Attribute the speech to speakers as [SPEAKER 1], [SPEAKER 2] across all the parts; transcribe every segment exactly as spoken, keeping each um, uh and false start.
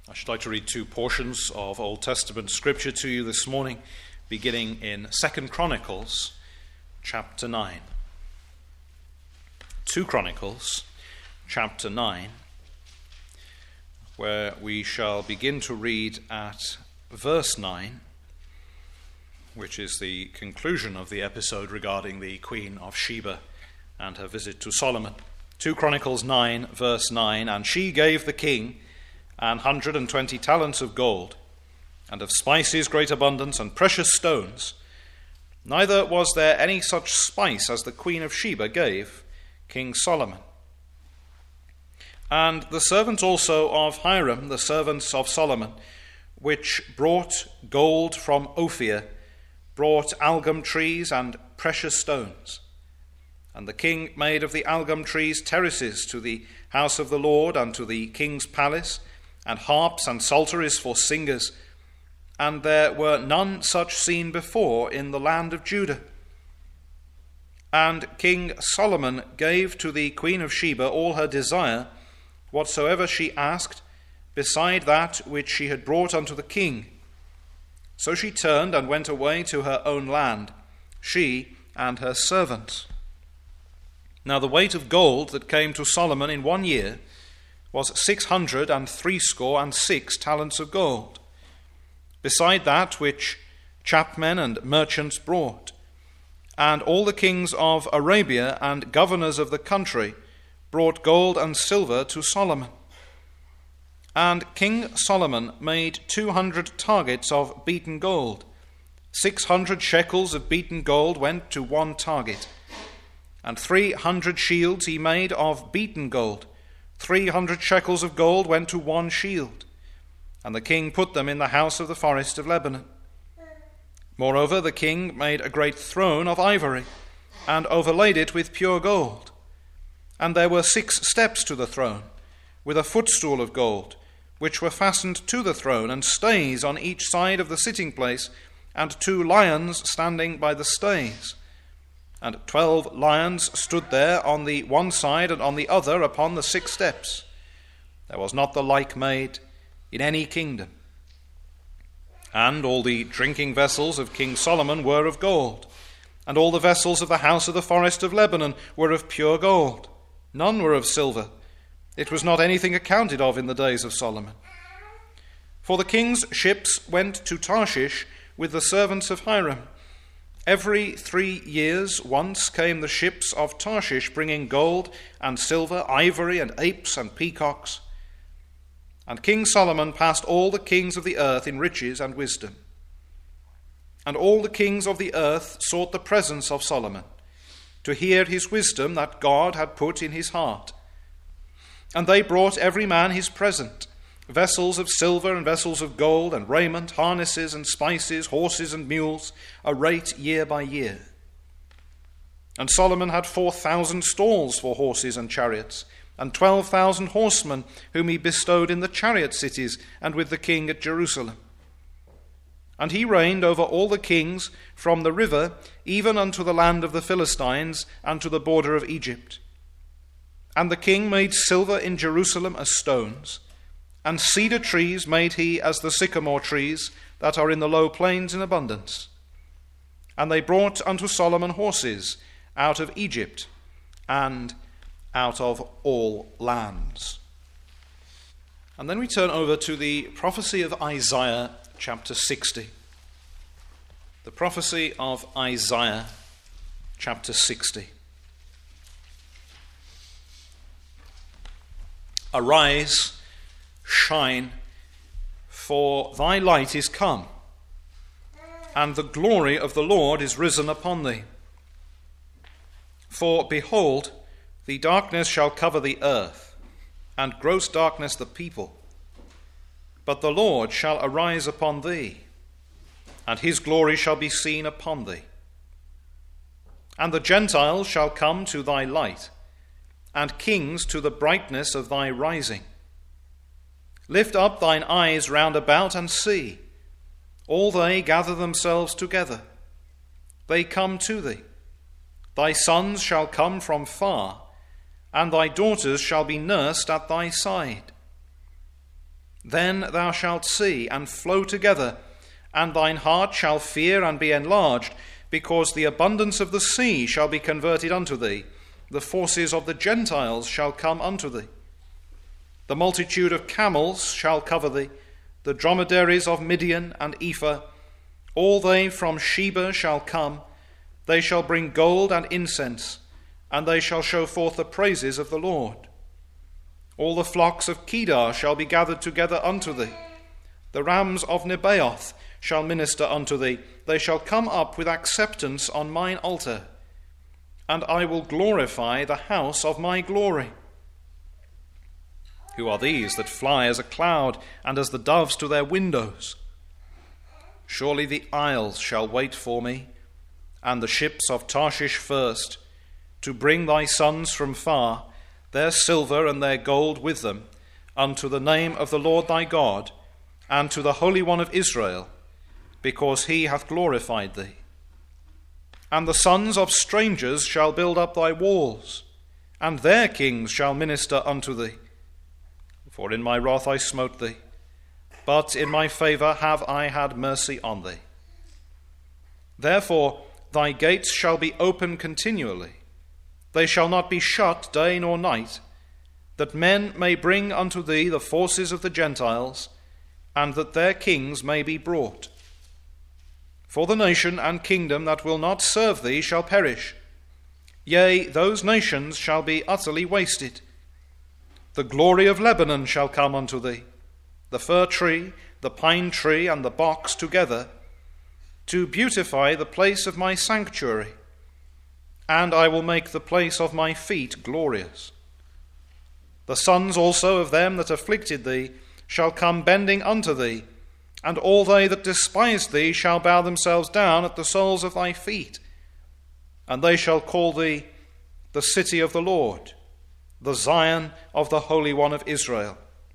[SPEAKER 1] I should like to read two portions of Old Testament scripture to you this morning, beginning in Second Chronicles, chapter nine. Second Chronicles, chapter nine, where we shall begin to read at verse nine, which is the conclusion of the episode regarding the Queen of Sheba and her visit to Solomon. Second Chronicles nine, verse nine, "And she gave the king an hundred and twenty talents of gold, and of spices great abundance, and precious stones. Neither was there any such spice as the Queen of Sheba gave King Solomon. And the servants also of Hiram, the servants of Solomon, which brought gold from Ophir, brought algum trees and precious stones. And the king made of the algum trees terraces to the house of the Lord and to the king's palace, and harps and psalteries for singers, and there were none such seen before in the land of Judah. And King Solomon gave to the Queen of Sheba all her desire, whatsoever she asked, beside that which she had brought unto the king. So she turned and went away to her own land, she and her servants. Now the weight of gold that came to Solomon in one year was six hundred and threescore and six talents of gold, beside that which chapmen and merchants brought. And all the kings of Arabia and governors of the country brought gold and silver to Solomon. And King Solomon made two hundred targets of beaten gold. Six hundred shekels of beaten gold went to one target. And three hundred shields he made of beaten gold. Three hundred shekels of gold went to one shield, and the king put them in the house of the forest of Lebanon. Moreover, the king made a great throne of ivory, and overlaid it with pure gold. And there were six steps to the throne, with a footstool of gold, which were fastened to the throne, and stays on each side of the sitting place, and two lions standing by the stays. And twelve lions stood there on the one side and on the other upon the six steps. There was not the like made in any kingdom. And all the drinking vessels of King Solomon were of gold, and all the vessels of the house of the forest of Lebanon were of pure gold. None were of silver. It was not anything accounted of in the days of Solomon. For the king's ships went to Tarshish with the servants of Hiram. Every three years once came the ships of Tarshish, bringing gold and silver, ivory and apes and peacocks. And King Solomon passed all the kings of the earth in riches and wisdom. And all the kings of the earth sought the presence of Solomon, to hear his wisdom that God had put in his heart. And they brought every man his present, vessels of silver and vessels of gold, and raiment, harnesses and spices, horses and mules, a rate year by year. And Solomon had four thousand stalls for horses and chariots, and twelve thousand horsemen, whom he bestowed in the chariot cities and with the king at Jerusalem. And he reigned over all the kings from the river even unto the land of the Philistines and to the border of Egypt. And the king made silver in Jerusalem as stones, and cedar trees made he as the sycamore trees that are in the low plains in abundance. And they brought unto Solomon horses out of Egypt and out of all lands." And then we turn over to the prophecy of Isaiah chapter sixty. The prophecy of Isaiah chapter sixty. "Arise, shine, for thy light is come, and the glory of the Lord is risen upon thee. For behold, the darkness shall cover the earth, and gross darkness the people. But the Lord shall arise upon thee, and his glory shall be seen upon thee. And the Gentiles shall come to thy light, and kings to the brightness of thy rising. Lift up thine eyes round about and see. All they gather themselves together. They come to thee. Thy sons shall come from far, and thy daughters shall be nursed at thy side. Then thou shalt see and flow together, and thine heart shall fear and be enlarged, because the abundance of the sea shall be converted unto thee. The forces of the Gentiles shall come unto thee. The multitude of camels shall cover thee, the dromedaries of Midian and Ephah. All they from Sheba shall come. They shall bring gold and incense, and they shall show forth the praises of the Lord. All the flocks of Kedar shall be gathered together unto thee. The rams of Nebaioth shall minister unto thee. They shall come up with acceptance on mine altar, and I will glorify the house of my glory. Who are these that fly as a cloud, and as the doves to their windows? Surely the isles shall wait for me, and the ships of Tarshish first, to bring thy sons from far, their silver and their gold with them, unto the name of the Lord thy God, and to the Holy One of Israel, because he hath glorified thee. And the sons of strangers shall build up thy walls, and their kings shall minister unto thee. For in my wrath I smote thee, but in my favour have I had mercy on thee. Therefore thy gates shall be open continually. They shall not be shut day nor night, that men may bring unto thee the forces of the Gentiles, and that their kings may be brought. For the nation and kingdom that will not serve thee shall perish. Yea, those nations shall be utterly wasted. The glory of Lebanon shall come unto thee, the fir tree, the pine tree, and the box together, to beautify the place of my sanctuary, and I will make the place of my feet glorious. The sons also of them that afflicted thee shall come bending unto thee, and all they that despised thee shall bow themselves down at the soles of thy feet, and they shall call thee the city of the Lord, the Zion of the Holy One of Israel.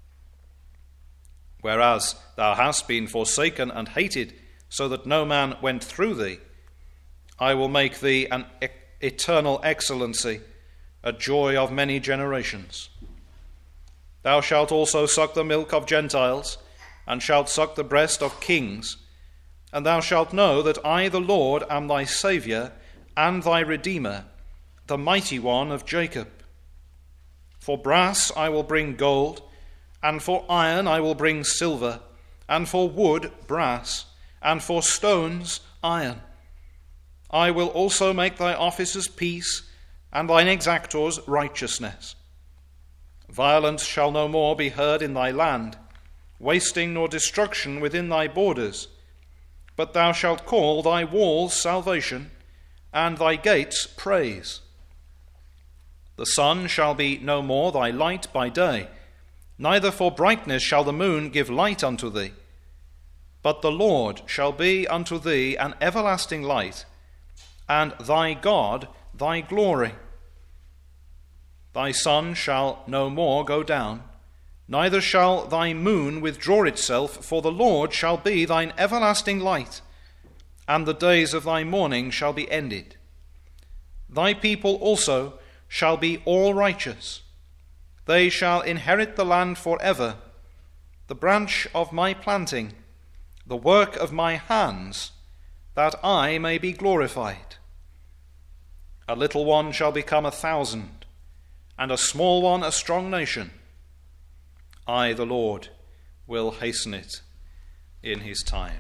[SPEAKER 1] Whereas thou hast been forsaken and hated, so that no man went through thee, I will make thee an e- eternal excellency, a joy of many generations. Thou shalt also suck the milk of Gentiles, and shalt suck the breast of kings, and thou shalt know that I, the Lord, am thy Saviour and thy Redeemer, the mighty one of Jacob. For brass I will bring gold, and for iron I will bring silver, and for wood brass, and for stones iron. I will also make thy officers peace, and thine exactors righteousness. Violence shall no more be heard in thy land, wasting nor destruction within thy borders. But thou shalt call thy walls salvation, and thy gates praise. The sun shall be no more thy light by day, neither for brightness shall the moon give light unto thee. But the Lord shall be unto thee an everlasting light, and thy God thy glory. Thy sun shall no more go down, neither shall thy moon withdraw itself, for the Lord shall be thine everlasting light, and the days of thy mourning shall be ended. Thy people also shall be all righteous. They shall inherit the land forever, the branch of my planting, the work of my hands, that I may be glorified. A little one shall become a thousand, and a small one a strong nation. I, the Lord, will hasten it in his time.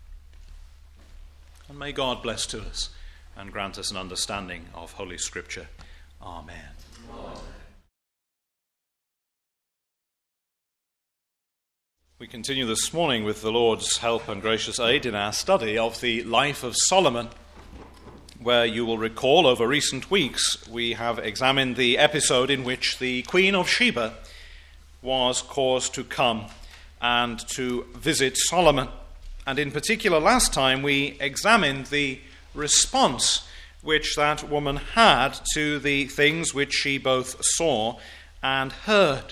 [SPEAKER 1] And may God bless to us and grant us an understanding of Holy Scripture. Amen. Amen. We continue this morning with the Lord's help and gracious aid in our study of the life of Solomon, where you will recall over recent weeks we have examined the episode in which the Queen of Sheba was caused to come and to visit Solomon. And in particular, last time we examined the response which that woman had to the things which she both saw and heard.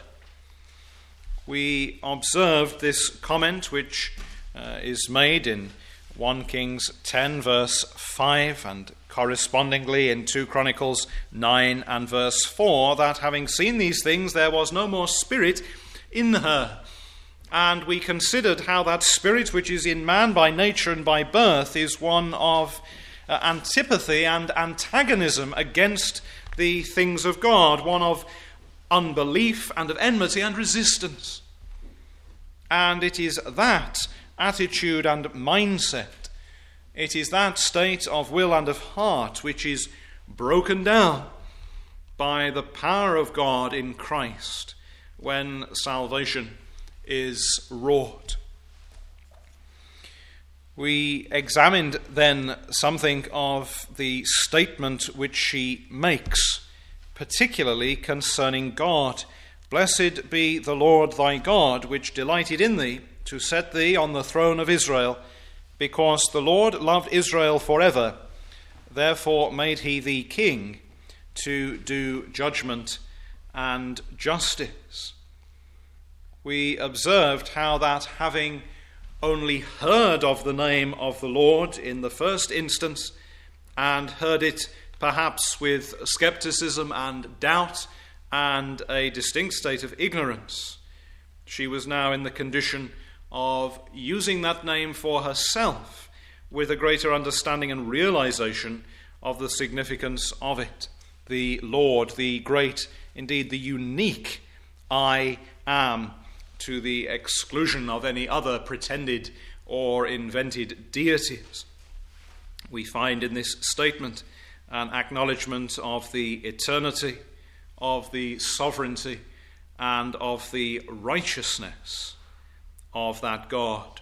[SPEAKER 1] We observed this comment which uh, is made in First Kings ten verse five and correspondingly in Second Chronicles nine and verse four, that having seen these things there was no more spirit in her. And we considered how that spirit which is in man by nature and by birth is one of uh, antipathy and antagonism against the things of God, one of unbelief and of enmity and resistance. And it is that attitude and mindset, it is that state of will and of heart which is broken down by the power of God in Christ when salvation is wrought. We examined then something of the statement which she makes, particularly concerning God. Blessed be the Lord thy God, which delighted in thee, to set thee on the throne of Israel, because the Lord loved Israel forever, therefore made he thee king to do judgment and justice. We observed how that having only heard of the name of the Lord in the first instance, and heard it perhaps with skepticism and doubt and a distinct state of ignorance, she was now in the condition of using that name for herself with a greater understanding and realization of the significance of it. The Lord, the great, indeed the unique I am, to the exclusion of any other pretended or invented deities. We find in this statement an acknowledgement of the eternity, of the sovereignty, and of the righteousness of that God.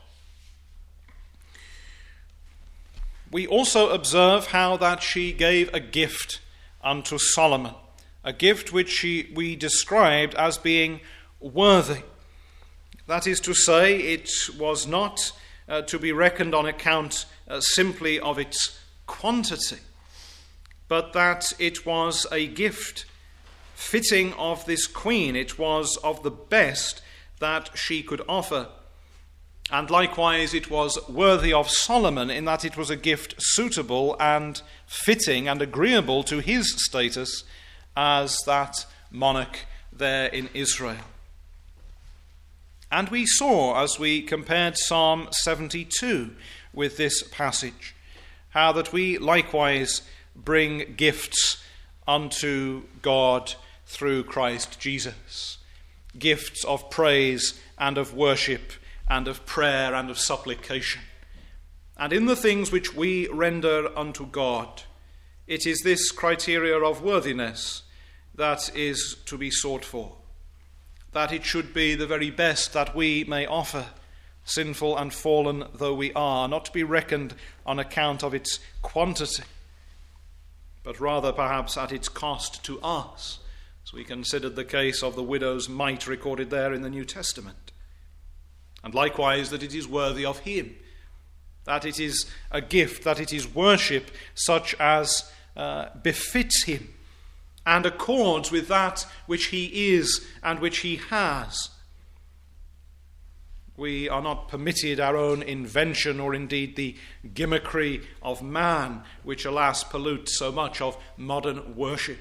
[SPEAKER 1] We also observe how that she gave a gift unto Solomon, a gift which she, we described as being worthy. That is to say, it was not uh, to be reckoned on account uh, simply of its quantity, but that it was a gift fitting of this queen. It was of the best that she could offer. And likewise, it was worthy of Solomon in that it was a gift suitable and fitting and agreeable to his status as that monarch there in Israel. And we saw, as we compared Psalm seventy-two with this passage, how that we likewise bring gifts unto God through Christ Jesus, gifts of praise and of worship and of prayer and of supplication. And in the things which we render unto God, it is this criteria of worthiness that is to be sought for, that it should be the very best that we may offer, sinful and fallen though we are, not to be reckoned on account of its quantity, but rather perhaps at its cost to us. So we considered the case of the widow's mite recorded there in the New Testament. And likewise that it is worthy of him, that it is a gift, that it is worship such as uh, befits him and accords with that which he is and which he has. We are not permitted our own invention, or indeed the gimmickry of man, which alas pollutes so much of modern worship.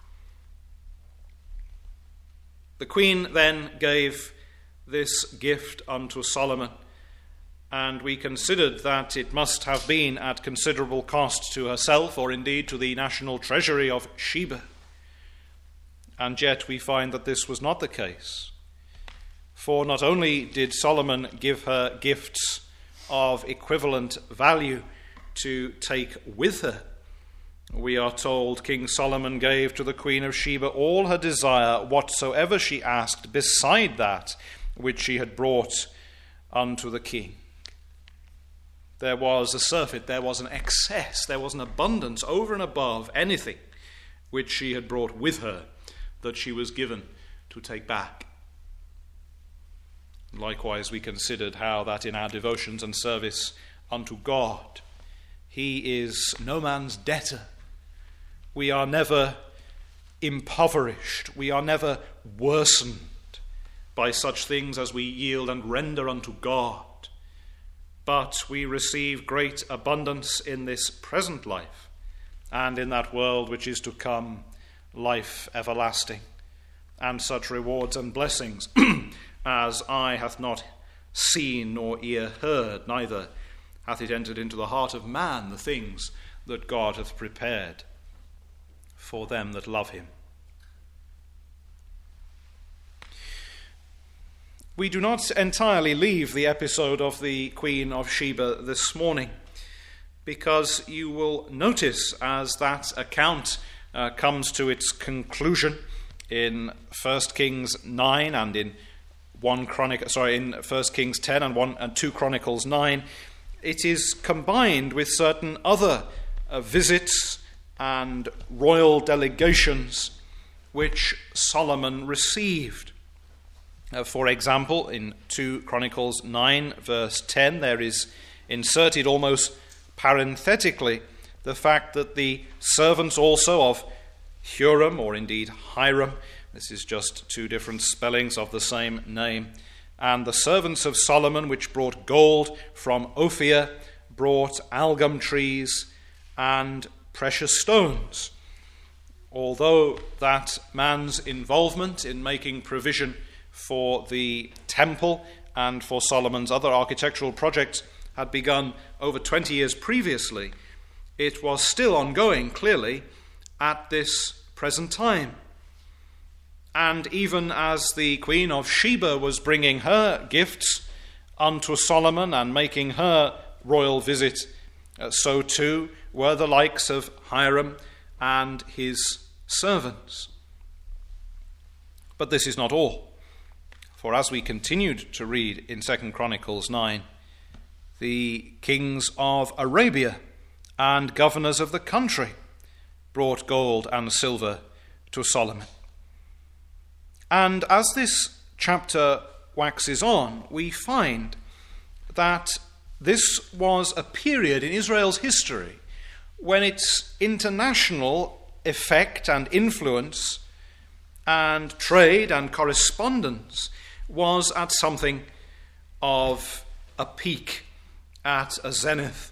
[SPEAKER 1] The queen then gave this gift unto Solomon, and we considered that it must have been at considerable cost to herself, or indeed to the national treasury of Sheba. And yet we find that this was not the case. For not only did Solomon give her gifts of equivalent value to take with her, we are told King Solomon gave to the Queen of Sheba all her desire, whatsoever she asked, beside that which she had brought unto the king. There was a surfeit, there was an excess, there was an abundance over and above anything which she had brought with her that she was given to take back. Likewise, we considered how that in our devotions and service unto God, he is no man's debtor. We are never impoverished. We are never worsened by such things as we yield and render unto God. But we receive great abundance in this present life, and in that world which is to come, life everlasting, and such rewards and blessings as eye hath not seen nor ear heard, neither hath it entered into the heart of man the things that God hath prepared for them that love him. We do not entirely leave the episode of the Queen of Sheba this morning, because you will notice as that account uh, comes to its conclusion in First Kings nine and in one Chronic, sorry, in First Kings ten and one and two Chronicles nine, it is combined with certain other uh, visits and royal delegations which Solomon received. Uh, for example, in two Chronicles nine verse ten, there is inserted almost parenthetically the fact that the servants also of Huram, or indeed Hiram, this is just two different spellings of the same name, and the servants of Solomon which brought gold from Ophir, brought algum trees and precious stones. Although that man's involvement in making provision for the temple and for Solomon's other architectural projects had begun over twenty years previously, it was still ongoing, clearly, at this present time. And even as the Queen of Sheba was bringing her gifts unto Solomon and making her royal visit, uh, so too were the likes of Hiram and his servants. But this is not all. For as we continued to read in Second Chronicles nine, the kings of Arabia and governors of the country brought gold and silver to Solomon. And as this chapter waxes on, we find that this was a period in Israel's history when its international effect and influence and trade and correspondence was at something of a peak, at a zenith.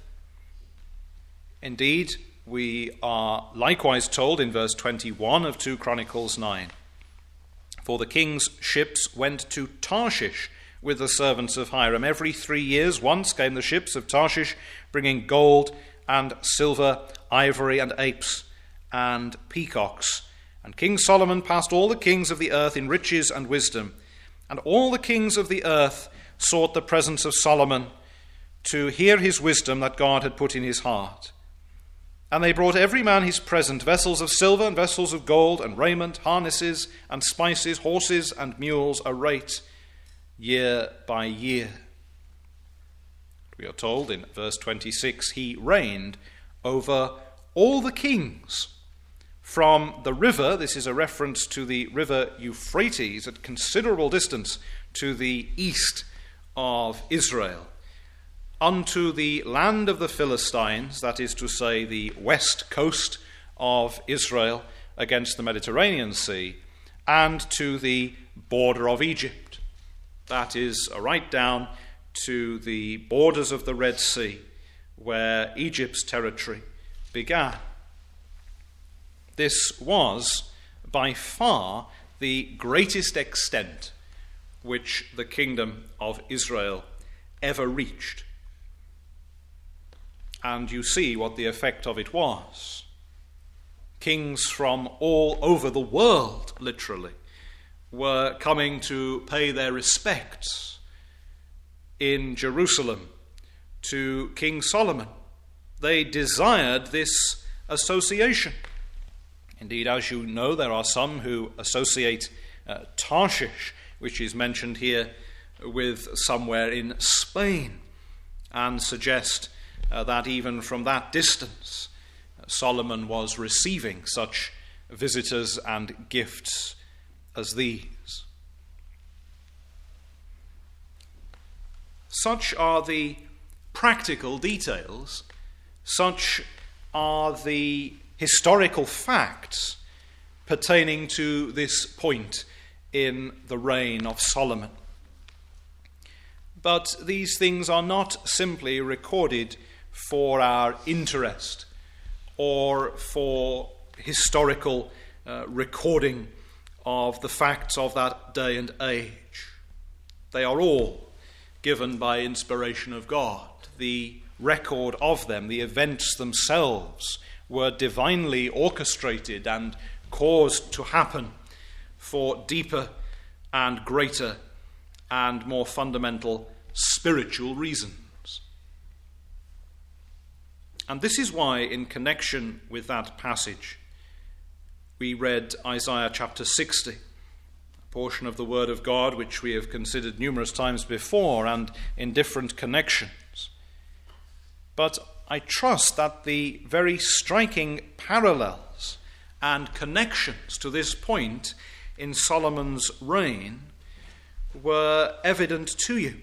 [SPEAKER 1] Indeed, we are likewise told in verse twenty-one of two Chronicles nine, for the king's ships went to Tarshish with the servants of Hiram. Every three years once came the ships of Tarshish, bringing gold and silver, ivory and apes and peacocks. And King Solomon passed all the kings of the earth in riches and wisdom. And all the kings of the earth sought the presence of Solomon to hear his wisdom that God had put in his heart. And they brought every man his present, vessels of silver and vessels of gold, and raiment, harnesses and spices, horses and mules, a rate year by year. We are told in verse twenty-six, he reigned over all the kings from the river, this is a reference to the river Euphrates, at considerable distance to the east of Israel, unto the land of the Philistines, that is to say the west coast of Israel against the Mediterranean Sea, and to the border of Egypt, that is right down to the borders of the Red Sea, where Egypt's territory began. This was by far the greatest extent which the kingdom of Israel ever reached. And you see what the effect of it was. Kings from all over the world, literally, were coming to pay their respects in Jerusalem to King Solomon. They desired this association. Indeed, as you know, there are some who associate uh, Tarshish, which is mentioned here, with somewhere in Spain, and suggest uh, that even from that distance, uh, Solomon was receiving such visitors and gifts as these. Such are the practical details, such are the historical facts pertaining to this point in the reign of Solomon. But these things are not simply recorded for our interest or for historical uh, recording of the facts of that day and age. They are all given by inspiration of God. The record of them, the events themselves, were divinely orchestrated and caused to happen for deeper and greater and more fundamental spiritual reasons. And this is why, in connection with that passage, we read Isaiah chapter sixty, a portion of the Word of God which we have considered numerous times before and in different connections. But I trust that the very striking parallels and connections to this point in Solomon's reign were evident to you.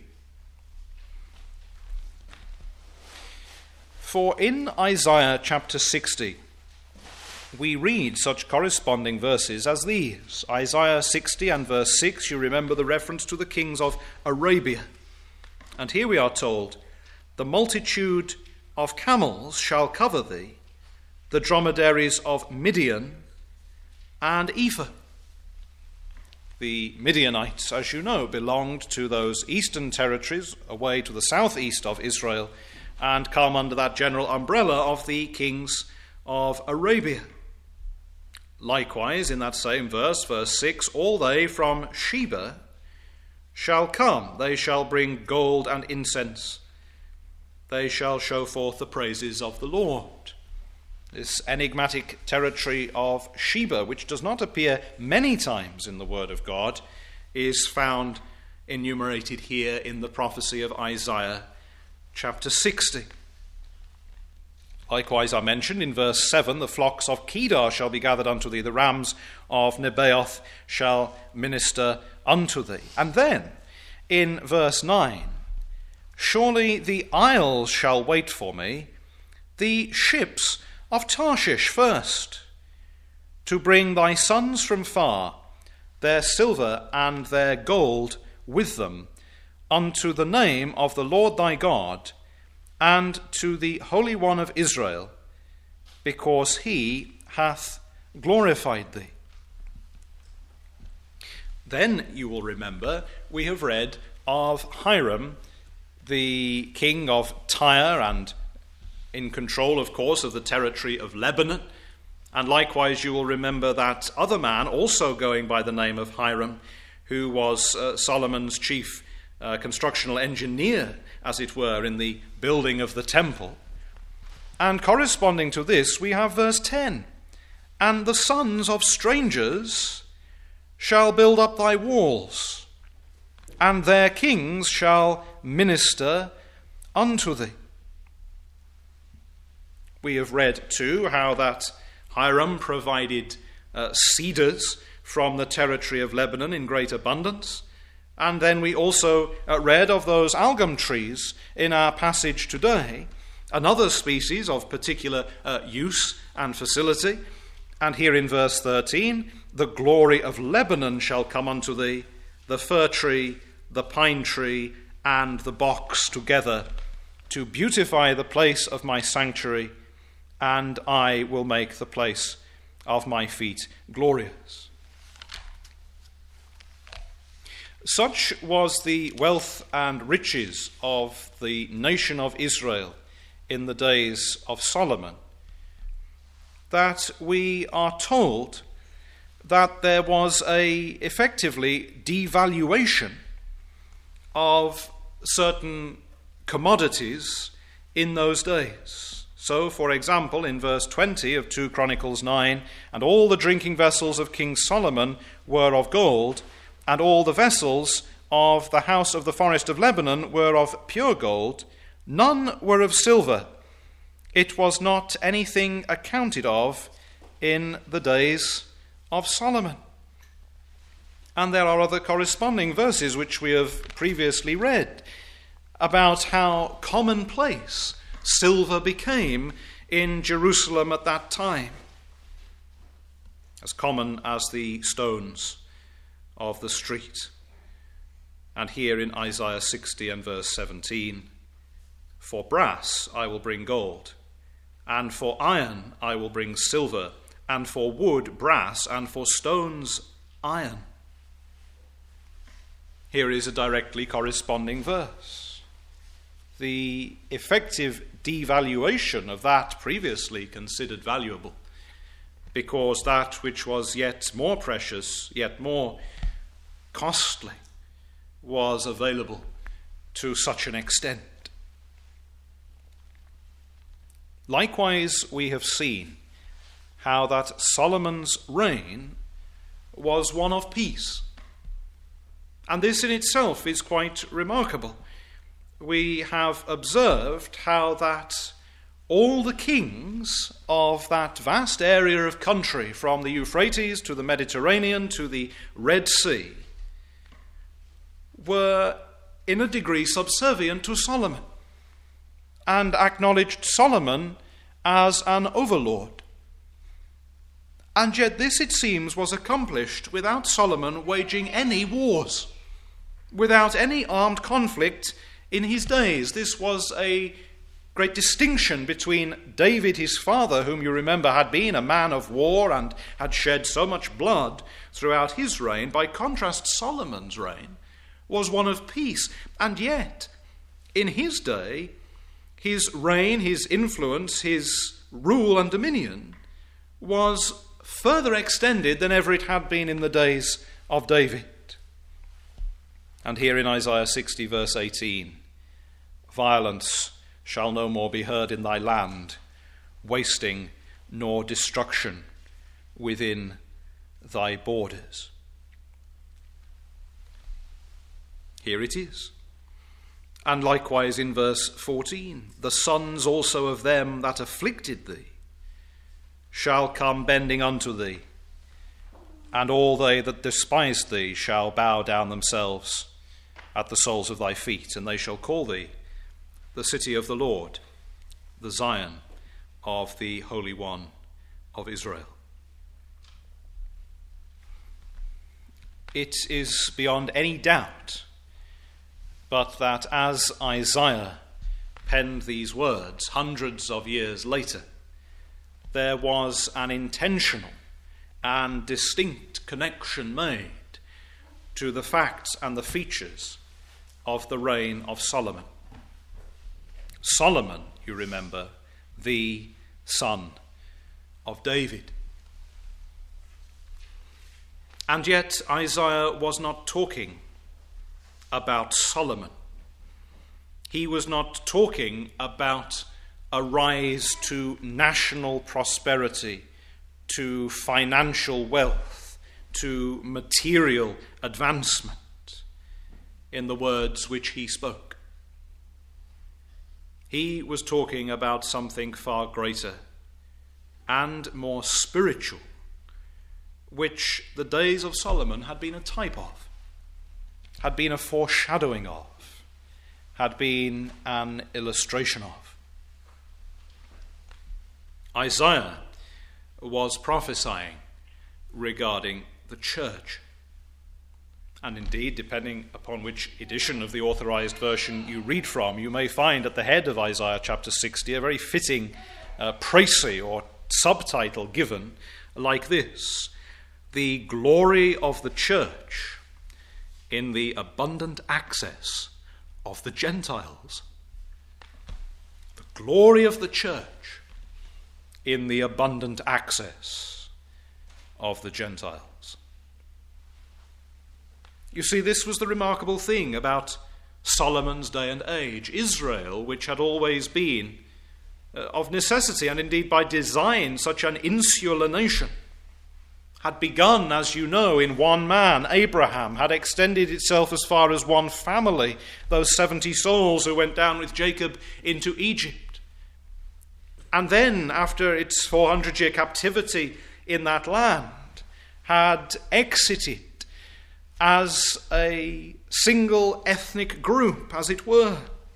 [SPEAKER 1] For in Isaiah chapter sixty, we read such corresponding verses as these. Isaiah sixty and verse six, you remember the reference to the kings of Arabia. And here we are told, "The multitude of camels shall cover thee, the dromedaries of Midian and Ephah." The Midianites, as you know, belonged to those eastern territories away to the southeast of Israel and come under that general umbrella of the kings of Arabia. Likewise, in that same verse, verse six, "All they from Sheba shall come, they shall bring gold and incense, they shall show forth the praises of the Lord." This enigmatic territory of Sheba, which does not appear many times in the Word of God, is found enumerated here in the prophecy of Isaiah chapter sixty. Likewise are mentioned in verse seven, "The flocks of Kedar shall be gathered unto thee, the rams of Nebaioth shall minister unto thee." And then, in verse nine, "Surely the isles shall wait for me, the ships of Tarshish first, to bring thy sons from far, their silver and their gold with them, unto the name of the Lord thy God, and to the Holy One of Israel, because he hath glorified thee." Then, you will remember, we have read of Hiram, the king of Tyre, and in control, of course, of the territory of Lebanon. And likewise, you will remember that other man, also going by the name of Hiram, who was uh, Solomon's chief uh, constructional engineer, as it were, in the building of the temple. And corresponding to this, we have verse ten, "And the sons of strangers shall build up thy walls, and their kings shall minister unto thee." We have read, too, how that Hiram provided uh, cedars from the territory of Lebanon in great abundance. And then we also uh, read of those algum trees in our passage today, another species of particular uh, use and facility. And here in verse thirteen, "The glory of Lebanon shall come unto thee, the fir tree, the pine tree, and the box together, to beautify the place of my sanctuary, and I will make the place of my feet glorious." Such was the wealth and riches of the nation of Israel in the days of Solomon, that we are told that there was a effectively devaluation of certain commodities in those days. So, for example, in verse twenty of Second Chronicles nine, "And all the drinking vessels of King Solomon were of gold, and all the vessels of the house of the forest of Lebanon were of pure gold, none were of silver. It was not anything accounted of in the days of Solomon." And there are other corresponding verses which we have previously read about how commonplace silver became in Jerusalem at that time, as common as the stones of the street. And here in Isaiah sixty and verse seventeen, "For brass I will bring gold, and for iron I will bring silver, and for wood brass, and for stones iron." Here is a directly corresponding verse. The effective devaluation of that previously considered valuable, because that which was yet more precious, yet more costly, was available to such an extent. Likewise, we have seen how that Solomon's reign was one of peace. And this in itself is quite remarkable. We have observed how that all the kings of that vast area of country, from the Euphrates to the Mediterranean to the Red Sea, were in a degree subservient to Solomon and acknowledged Solomon as an overlord. And yet this, it seems, was accomplished without Solomon waging any wars, without any armed conflict in his days. This was a great distinction between David, his father, whom you remember had been a man of war and had shed so much blood throughout his reign. By contrast, Solomon's reign was one of peace. And yet, in his day, his reign, his influence, his rule and dominion was further extended than ever it had been in the days of David. And here in Isaiah sixty, verse eighteen, violence shall no more be heard in thy land, wasting nor destruction within thy borders. Here it is. And likewise in verse fourteen, the sons also of them that afflicted thee shall come bending unto thee, and all they that despised thee shall bow down themselves at the soles of thy feet, and they shall call thee the city of the Lord, the Zion of the Holy One of Israel. It is beyond any doubt but that as Isaiah penned these words hundreds of years later, there was an intentional and distinct connection made to the facts and the features of the reign of Solomon. Solomon, you remember, the son of David. And yet Isaiah was not talking about Solomon. He was not talking about a rise to national prosperity, to financial wealth, to material advancement, in the words which he spoke. He was talking about something far greater and more spiritual, which the days of Solomon had been a type of, had been a foreshadowing of, had been an illustration of. Isaiah was prophesying regarding the church. And indeed, depending upon which edition of the authorized version you read from, you may find at the head of Isaiah chapter sixty a very fitting uh, précis or subtitle given like this: the glory of the church in the abundant access of the Gentiles. The glory of the church in the abundant access of the Gentiles. You see, this was the remarkable thing about Solomon's day and age. Israel, which had always been, uh, of necessity and indeed by design, such an insular nation, had begun, as you know, in one man, Abraham, had extended itself as far as one family, those seventy souls who went down with Jacob into Egypt. And then, after its four hundred year captivity in that land, had exited as a single ethnic group, as it were.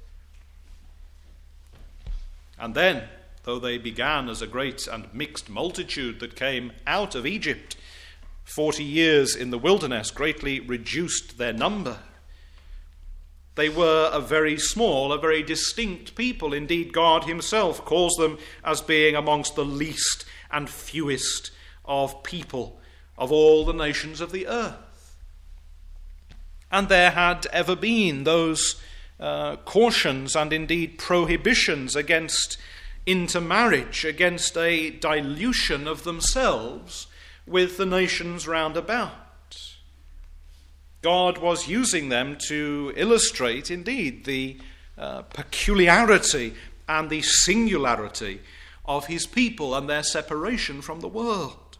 [SPEAKER 1] And then, though they began as a great and mixed multitude that came out of Egypt, forty years in the wilderness greatly reduced their number. They were a very small, a very distinct people. Indeed, God himself calls them as being amongst the least and fewest of people of all the nations of the earth. And there had ever been those uh, cautions and indeed prohibitions against intermarriage, against a dilution of themselves with the nations round about. God was using them to illustrate indeed the uh, peculiarity and the singularity of his people and their separation from the world.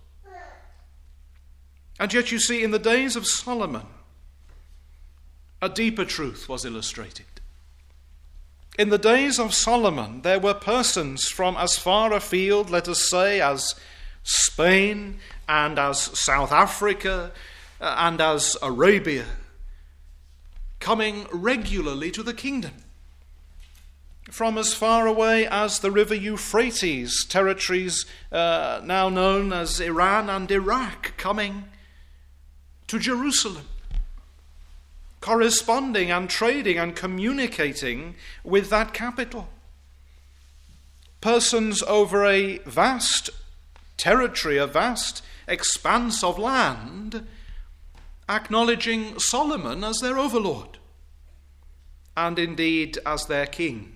[SPEAKER 1] And yet you see, in the days of Solomon, a deeper truth was illustrated. In the days of Solomon, there were persons from as far afield, let us say, as Spain and as South Africa and as Arabia, coming regularly to the kingdom. From as far away as the river Euphrates, territories uh, now known as Iran and Iraq, coming to Jerusalem, corresponding and trading and communicating with that capital. Persons over a vast territory, a vast expanse of land, acknowledging Solomon as their overlord and indeed as their king.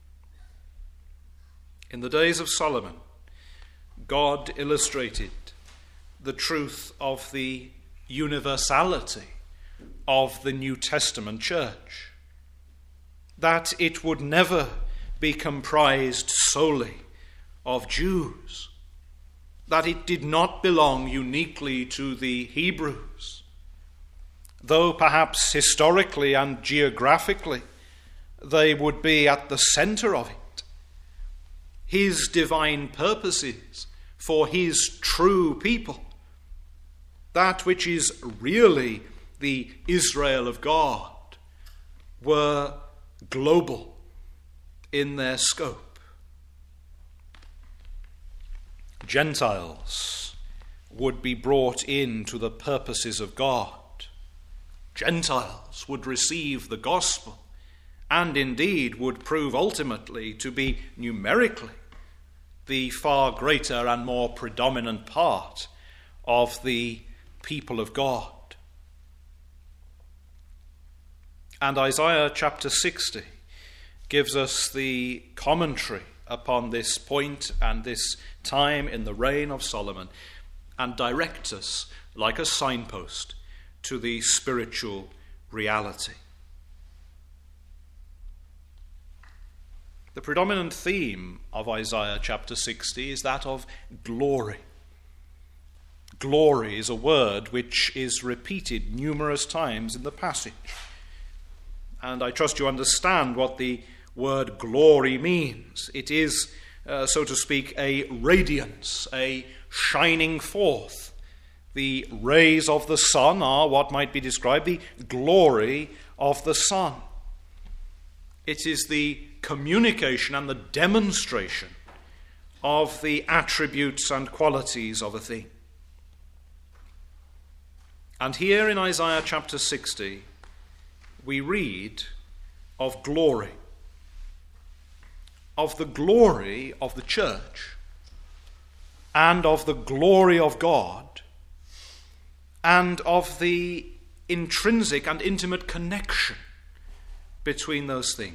[SPEAKER 1] In the days of Solomon, God illustrated the truth of the universality of the New Testament church, that it would never be comprised solely of Jews, that it did not belong uniquely to the Hebrews, though perhaps historically and geographically they would be at the center of it. His divine purposes for his true people, that which is really the Israel of God, were global in their scope. Gentiles would be brought into the purposes of God. Gentiles would receive the gospel and indeed would prove ultimately to be numerically the far greater and more predominant part of the people of God. And Isaiah chapter sixty gives us the commentary upon this point and this time in the reign of Solomon, and directs us like a signpost to the spiritual reality. The predominant theme of Isaiah chapter sixty is that of glory. Glory is a word which is repeated numerous times in the passage. And I trust you understand what the word glory means. It is, uh, so to speak, a radiance, a shining forth. The rays of the sun are what might be described the glory of the sun. It is the communication and the demonstration of the attributes and qualities of a thing. And here in Isaiah chapter sixty, we read of glory, of the glory of the church, and of the glory of God, and of the intrinsic and intimate connection between those things.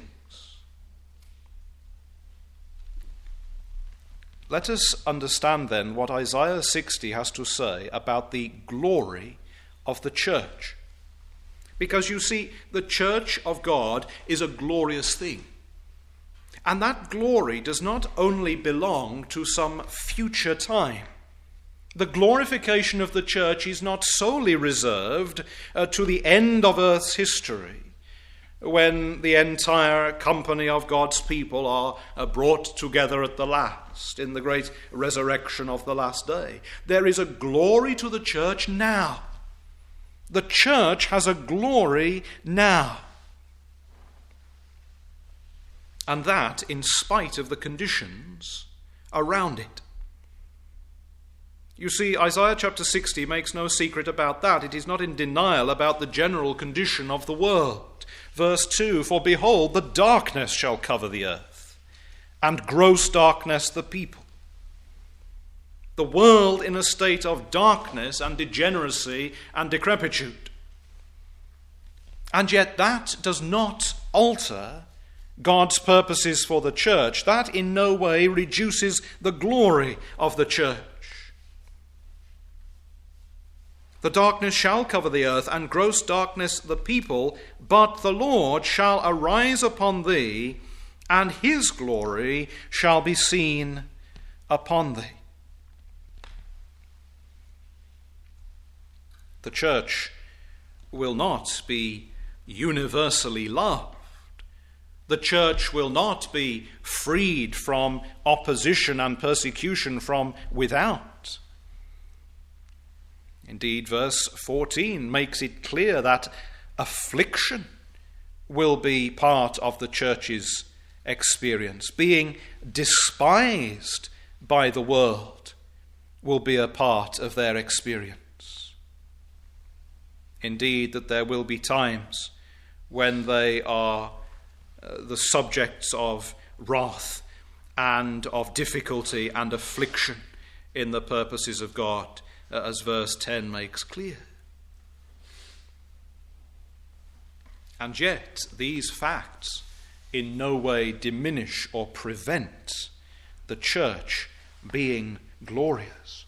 [SPEAKER 1] Let us understand then what Isaiah sixty has to say about the glory of the church. Because you see, the church of God is a glorious thing. And that glory does not only belong to some future time. The glorification of the church is not solely reserved uh, to the end of earth's history, when the entire company of God's people are uh, brought together at the last, in the great resurrection of the last day. There is a glory to the church now. The church has a glory now. And that in spite of the conditions around it. You see, Isaiah chapter sixty makes no secret about that. It is not in denial about the general condition of the world. Verse two, for behold, the darkness shall cover the earth, and gross darkness the people. The world in a state of darkness and degeneracy and decrepitude. And yet that does not alter God's purposes for the church. That in no way reduces the glory of the church. The darkness shall cover the earth, and gross darkness the people, but the Lord shall arise upon thee, and his glory shall be seen upon thee. The church will not be universally loved. The church will not be freed from opposition and persecution from without. Indeed, verse fourteen makes it clear that affliction will be part of the church's experience. Being despised by the world will be a part of their experience. Indeed, that there will be times when they are uh, the subjects of wrath and of difficulty and affliction in the purposes of God, uh, as verse ten makes clear. And yet, these facts in no way diminish or prevent the church being glorious.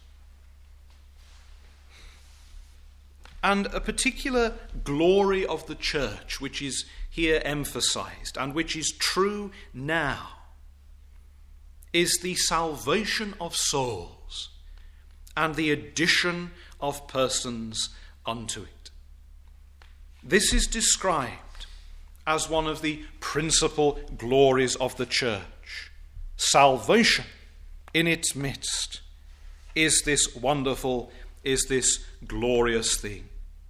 [SPEAKER 1] And a particular glory of the church, which is here emphasized and which is true now, is the salvation of souls and the addition of persons unto it. This is described as one of the principal glories of the church. Salvation in its midst is this wonderful, is this glorious thing.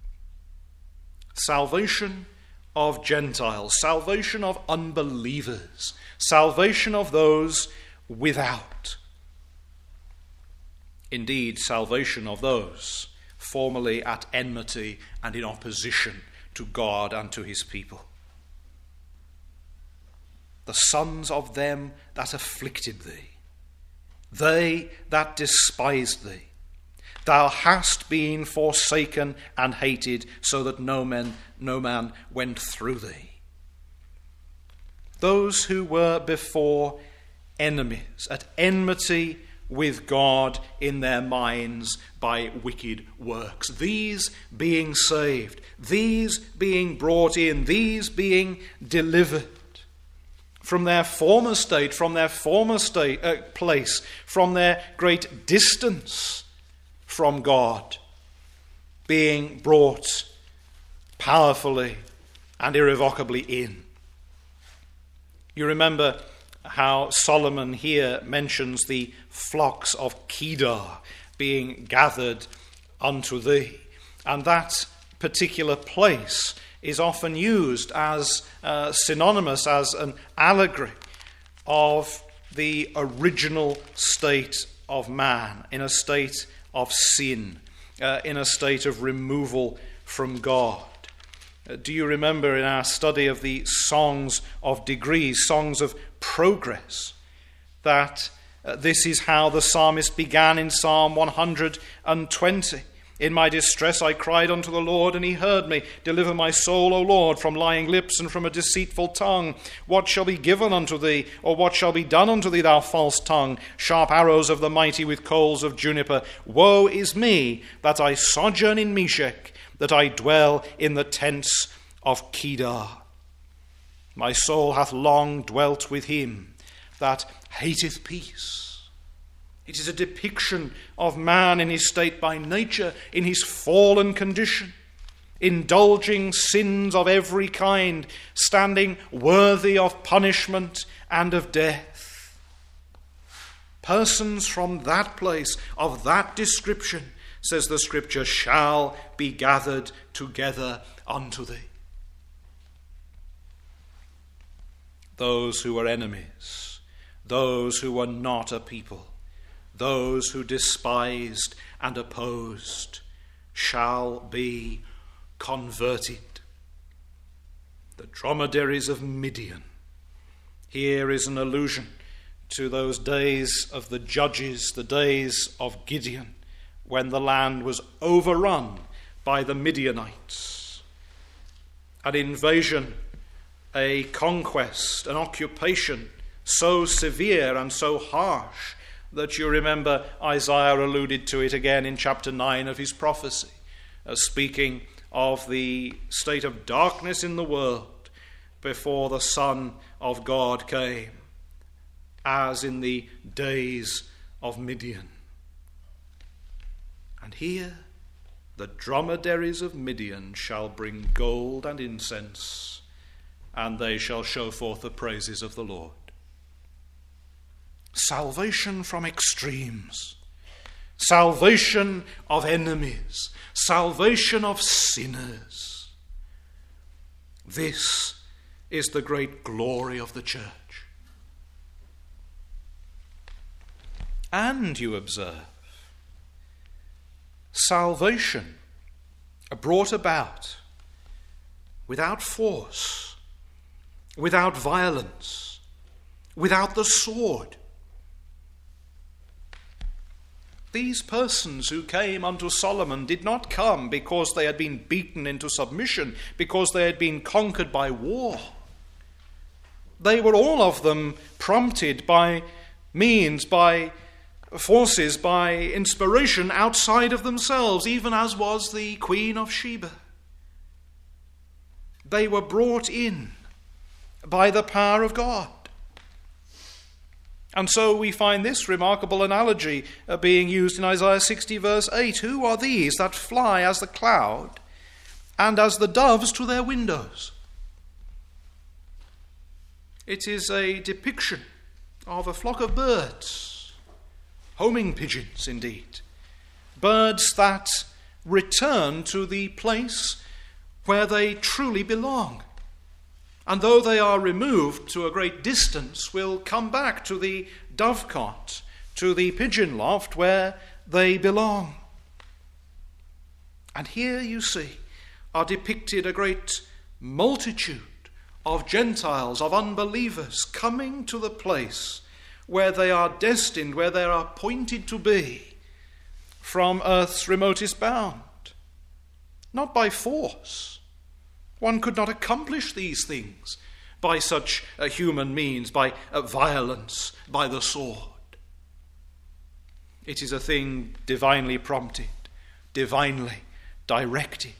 [SPEAKER 1] Salvation of Gentiles, salvation of unbelievers, salvation of those without. Indeed, salvation of those formerly at enmity and in opposition to God and to his people. The sons of them that afflicted thee, they that despised thee, thou hast been forsaken and hated, so that no man, no man went through thee. Those who were before enemies, at enmity with God in their minds by wicked works, these being saved, these being brought in, these being delivered from their former state, from their former state, uh, place, from their great distance from God, being brought powerfully and irrevocably in. You remember how Solomon here mentions the flocks of Kedar being gathered unto thee. And that particular place is often used as uh, synonymous, as an allegory of the original state of man, in a state of sin, uh, in a state of removal from God. Uh, do you remember in our study of the songs of degrees, songs of progress, that uh, this is how the psalmist began in Psalm one hundred twenty. In my distress I cried unto the Lord, and he heard me. Deliver my soul, O Lord, from lying lips and from a deceitful tongue. What shall be given unto thee, or what shall be done unto thee, thou false tongue? Sharp arrows of the mighty with coals of juniper. Woe is me, that I sojourn in Meshech, that I dwell in the tents of Kedar. My soul hath long dwelt with him that hateth peace. It is a depiction of man in his state by nature, in his fallen condition, indulging sins of every kind, standing worthy of punishment and of death. Persons from that place, of that description, says the Scripture, shall be gathered together unto thee. Those who were enemies, those who were not a people, those who despised and opposed shall be converted. The dromedaries of Midian. Here is an allusion to those days of the judges, the days of Gideon, when the land was overrun by the Midianites. an invasion, a conquest, an occupation so severe and so harsh that you remember Isaiah alluded to it again in chapter nine of his prophecy, uh, speaking of the state of darkness in the world before the Son of God came, as in the days of Midian. And here the dromedaries of Midian shall bring gold and incense, and they shall show forth the praises of the Lord. Salvation from extremes, salvation of enemies, salvation of sinners. This is the great glory of the church. And you observe, salvation brought about without force, without violence, without the sword. These persons who came unto Solomon did not come because they had been beaten into submission, because they had been conquered by war. They were all of them prompted by means, by forces, by inspiration outside of themselves, even as was the Queen of Sheba. They were brought in by the power of God. And so we find this remarkable analogy uh, being used in Isaiah sixty verse eight. Who are these that fly as the cloud and as the doves to their windows? It is a depiction of a flock of birds, homing pigeons indeed, birds that return to the place where they truly belong. And though they are removed to a great distance, will come back to the dovecot, to the pigeon loft where they belong. And here you see are depicted a great multitude of Gentiles, of unbelievers, coming to the place where they are destined, where they are appointed to be from earth's remotest bound. Not by force. One could not accomplish these things by such uh, human means, by uh, violence, by the sword. It is a thing divinely prompted, divinely directed.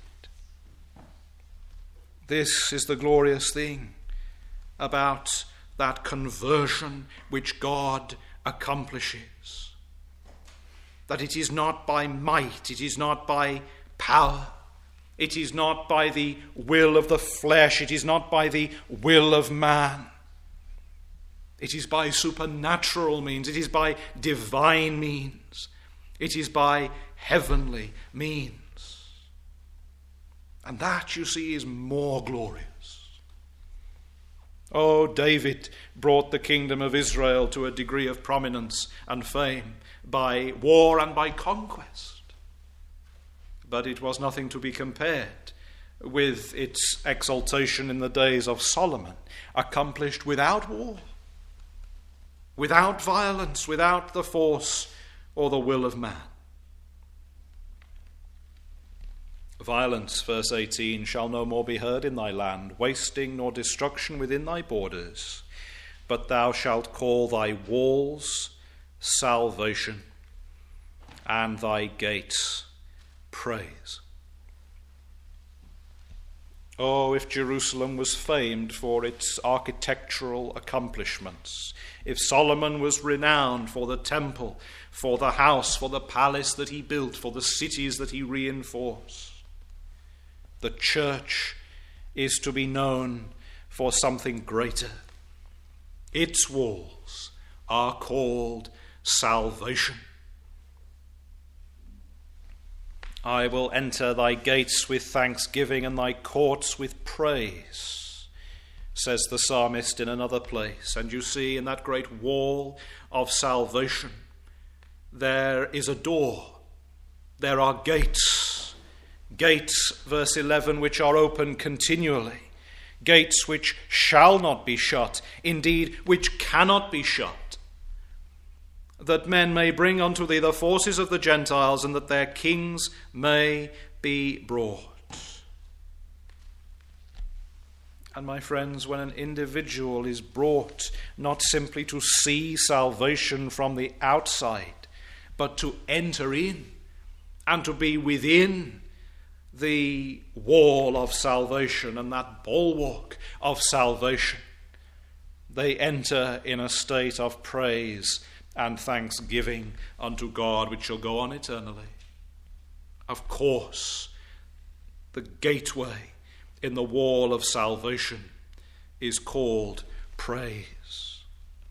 [SPEAKER 1] This is the glorious thing about that conversion which God accomplishes. That it is not by might, it is not by power, it is not by the will of the flesh, it is not by the will of man. It is by supernatural means, it is by divine means, it is by heavenly means. And that, you see, is more glorious. Oh, David brought the kingdom of Israel to a degree of prominence and fame by war and by conquest. But it was nothing to be compared with its exaltation in the days of Solomon, accomplished without war, without violence, without the force or the will of man. Violence, verse eighteen, shall no more be heard in thy land, wasting nor destruction within thy borders. But thou shalt call thy walls salvation, and thy gates praise. Oh, if Jerusalem was famed for its architectural accomplishments, if Solomon was renowned for the temple, for the house, for the palace that he built, for the cities that he reinforced, the church is to be known for something greater. Its walls are called salvation. I will enter thy gates with thanksgiving and thy courts with praise, says the psalmist in another place. And you see in that great wall of salvation, there is a door. There are gates. Gates, verse eleven, which are open continually. Gates which shall not be shut, indeed, which cannot be shut. That men may bring unto thee the forces of the Gentiles, and that their kings may be brought. And my friends, when an individual is brought not simply to see salvation from the outside, but to enter in and to be within the wall of salvation and that bulwark of salvation, they enter in a state of praise and thanksgiving unto God, which shall go on eternally. Of course, the gateway in the wall of salvation is called praise.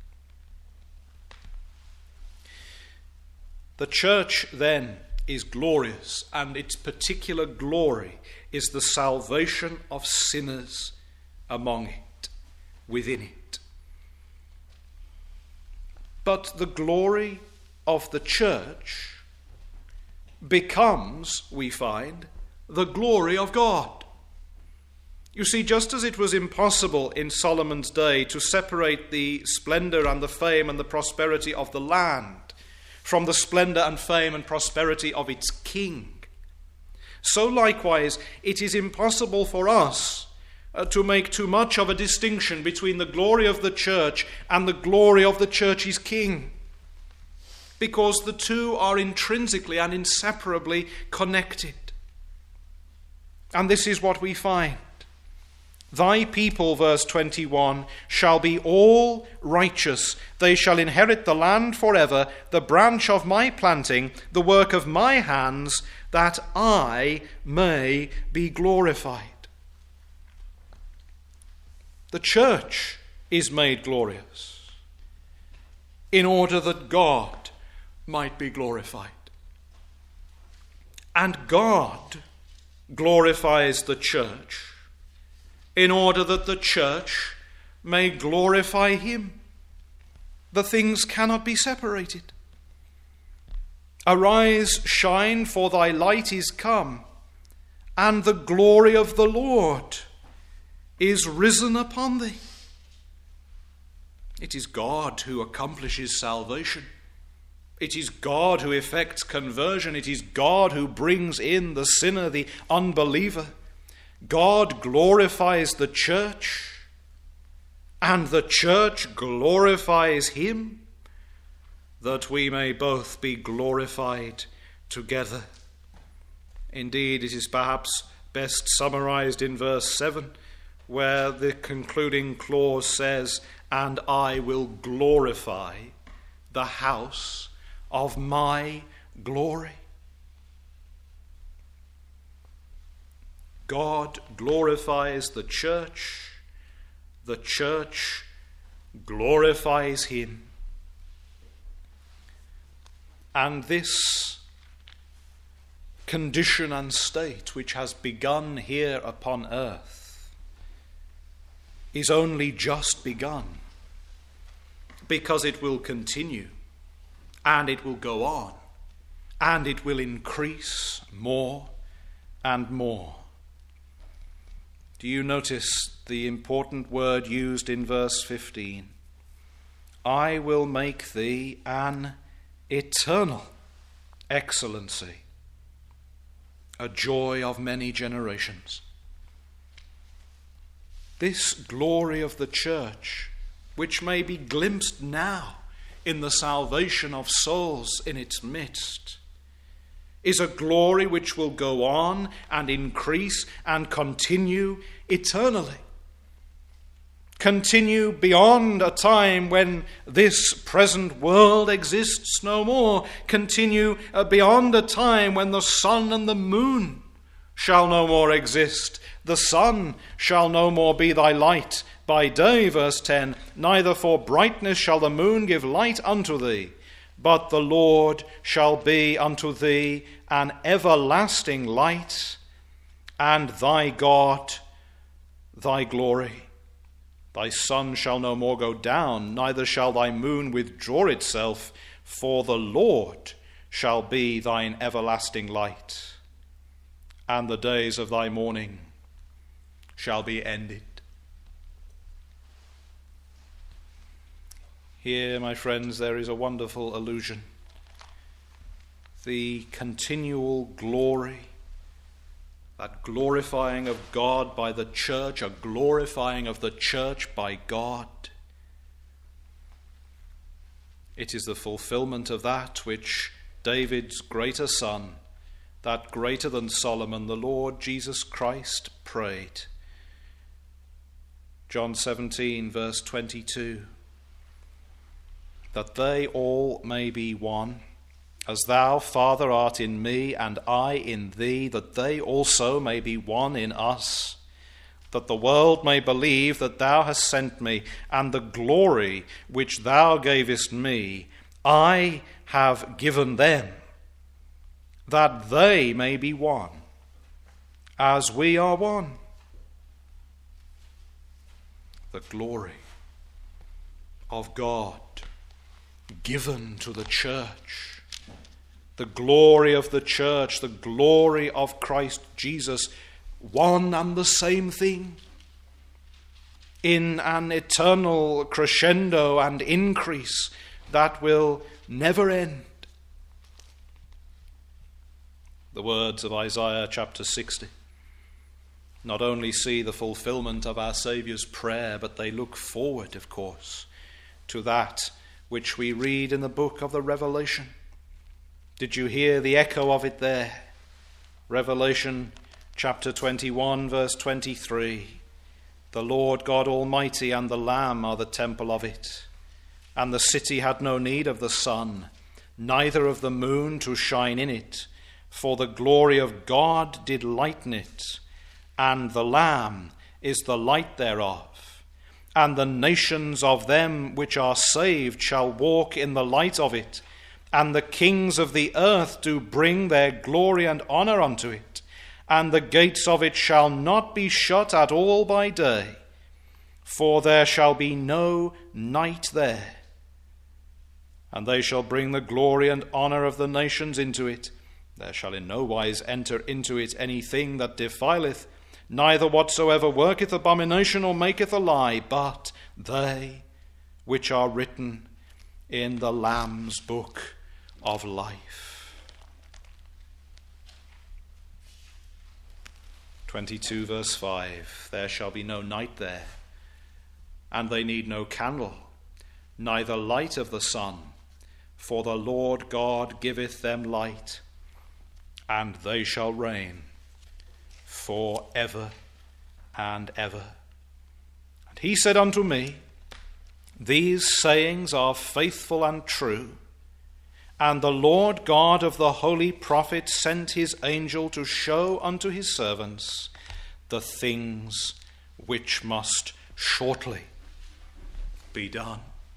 [SPEAKER 1] The church then is glorious, and its particular glory is the salvation of sinners among it, within it. But the glory of the church becomes, we find, the glory of God. You see, just as it was impossible in Solomon's day to separate the splendor and the fame and the prosperity of the land from the splendor and fame and prosperity of its king, so likewise it is impossible for us uh, to make too much of a distinction between the glory of the church and the glory of the church's king, because the two are intrinsically and inseparably connected. And this is what we find. Thy people, verse twenty-one, shall be all righteous. They shall inherit the land forever, the branch of my planting, the work of my hands, that I may be glorified. The church is made glorious in order that God might be glorified. And God glorifies the church in order that the church may glorify him. The things cannot be separated. Arise, shine, for thy light is come, and the glory of the Lord is risen upon thee. It is God who accomplishes salvation. It is God who effects conversion. It is God who brings in the sinner, the unbeliever. God glorifies the church, and the church glorifies him, that we may both be glorified together. Indeed, it is perhaps best summarized in verse seven, where the concluding clause says, "And I will glorify the house of my glory." God glorifies the church, the church glorifies him. And this condition and state which has begun here upon earth is only just begun, because it will continue, and it will go on, and it will increase more and more. Do you notice the important word used in verse fifteen? I will make thee an eternal excellency, a joy of many generations. This glory of the church, which may be glimpsed now in the salvation of souls in its midst, is a glory which will go on and increase and continue eternally. Continue beyond a time when this present world exists no more. Continue beyond a time when the sun and the moon shall no more exist. The sun shall no more be thy light by day, verse ten. Neither for brightness shall the moon give light unto thee, but the Lord shall be unto thee an everlasting light, and thy God thy glory. Thy sun shall no more go down, neither shall thy moon withdraw itself, for the Lord shall be thine everlasting light, and the days of thy mourning shall be ended. Here, my friends, there is a wonderful allusion. The continual glory that glorifying of God by the church, a glorifying of the church by God. It is the fulfillment of that which David's greater son, that greater than Solomon, the Lord Jesus Christ, prayed. John seventeen, verse twenty-two, that they all may be one, as thou, Father, art in me, and I in thee, that they also may be one in us, that the world may believe that thou hast sent me, and the glory which thou gavest me, I have given them, that they may be one, as we are one. The glory of God given to the church, the glory of the church, the glory of Christ Jesus, one and the same thing, in an eternal crescendo and increase that will never end. The words of Isaiah chapter sixty not only see the fulfillment of our Saviour's prayer, but they look forward, of course, to that which we read in the book of the Revelation. Did you hear the echo of it there? Revelation chapter twenty-one, verse twenty-three. The Lord God Almighty and the Lamb are the temple of it. And the city had no need of the sun, neither of the moon to shine in it, for the glory of God did lighten it, and the Lamb is the light thereof. And the nations of them which are saved shall walk in the light of it, and the kings of the earth do bring their glory and honour unto it, and the gates of it shall not be shut at all by day, for there shall be no night there. And they shall bring the glory and honour of the nations into it. There shall in no wise enter into it anything that defileth, neither whatsoever worketh abomination or maketh a lie, but they which are written in the Lamb's book of life. twenty-two verse five, there shall be no night there, and they need no candle, neither light of the sun, for the Lord God giveth them light, and they shall reign for ever and ever. And he said unto me, these sayings are faithful and true, and the Lord God of the holy prophets sent his angel to show unto his servants the things which must shortly be done.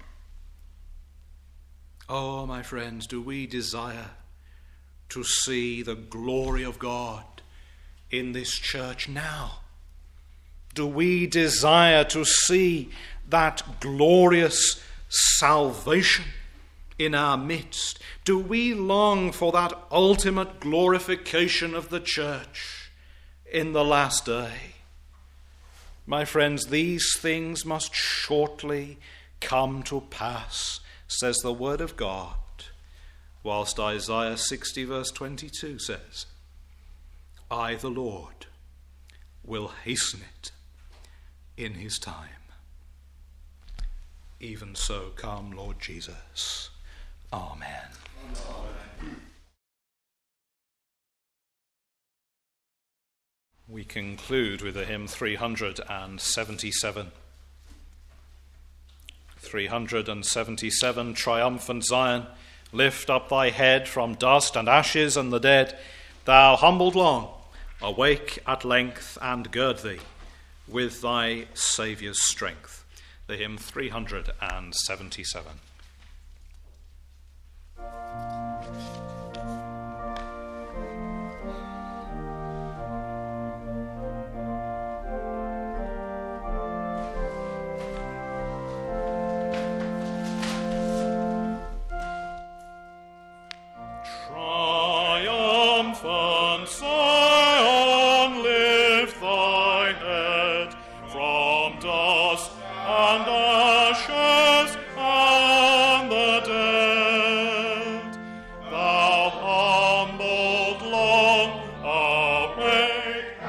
[SPEAKER 1] Oh, my friends, do we desire to see the glory of God in this church now? Do we desire to see that glorious salvation in our midst? Do we long for that ultimate glorification of the church in the last day? My friends, these things must shortly come to pass, says the word of God, whilst Isaiah sixty verse twenty-two says, I, the Lord, will hasten it in his time. Even so, come, Lord Jesus. Amen. Amen. We conclude with the hymn three hundred seventy-seven. three hundred seventy-seven, Triumphant Zion, lift up thy head from dust and ashes and the dead. Thou humbled long, awake at length and gird thee with thy Saviour's strength. The hymn three hundred seventy-seven.
[SPEAKER 2] Thou humbled long, awake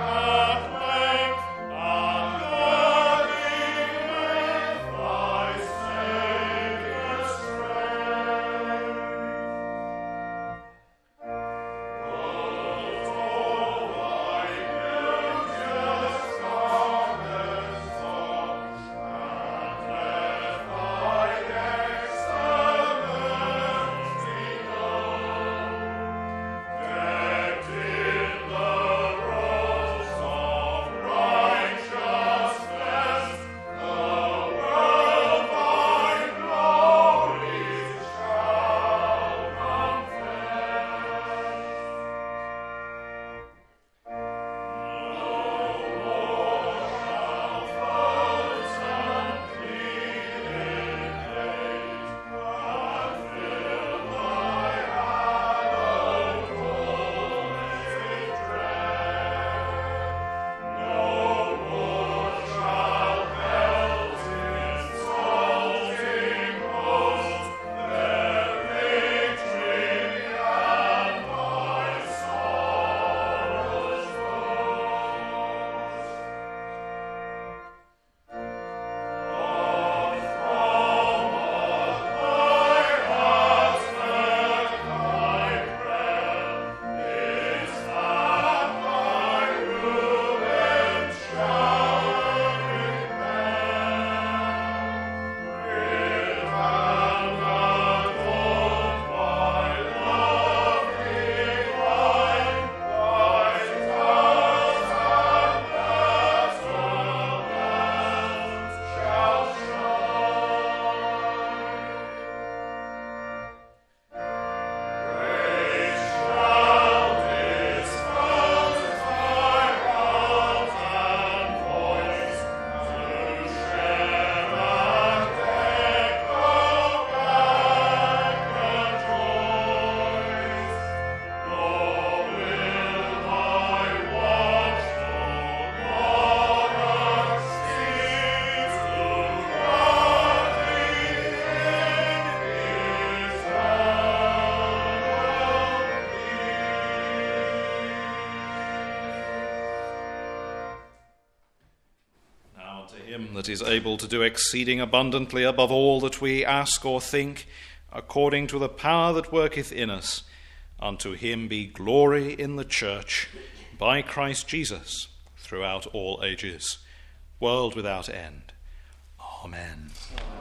[SPEAKER 1] Now to him that is able to do exceeding abundantly above all that we ask or think, according to the power that worketh in us, unto him be glory in the church, by Christ Jesus, throughout all ages, world without end. Amen. Amen.